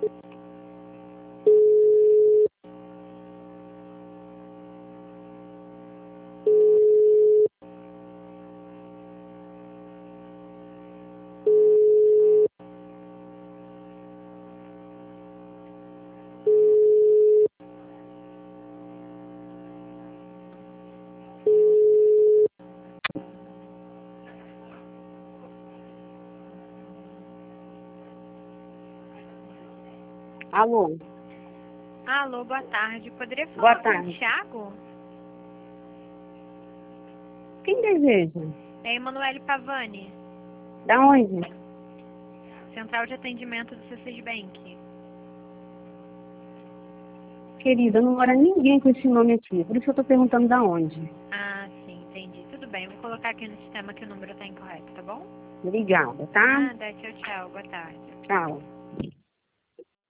Alô? Alô, boa tarde. Poderia Boa falar com o tarde. Thiago? Quem deseja? É Emanuele Pavani, Da onde? Central de Atendimento do C6 Bank. Querida, não mora ninguém com esse nome aqui. Por isso eu tô perguntando da onde. Ah, sim, entendi. Tudo bem, vou colocar aqui no sistema que o número está incorreto, tá bom? Obrigada, tá? Nada, tchau, tchau. Boa tarde. Tchau.